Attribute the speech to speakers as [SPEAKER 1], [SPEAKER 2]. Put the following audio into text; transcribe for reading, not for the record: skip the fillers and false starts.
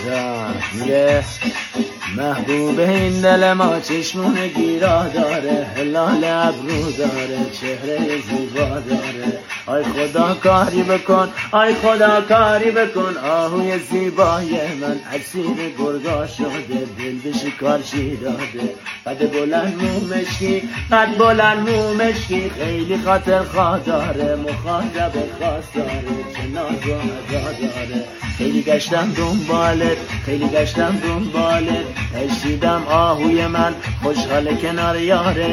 [SPEAKER 1] میگه محبوب این دل ما چشمون گیراه داره، هلال ابرو داره، چهره زیبا داره. آی خدا کاری بکن، آی خدا کاری بکن، آهوی زیبای من اسیر گرگا شده، دل به شکارچی داده. قد بلند مو مشکی، قد بلند مو مشکی، خیلی خاطر خواه داره، مخاطب خاص داره، چه ناز و عزا داره. خیلی گشتم دنبالت، خیلی گشتم دنبالت، اشیدم آهوی من خوشحال کنار یاره.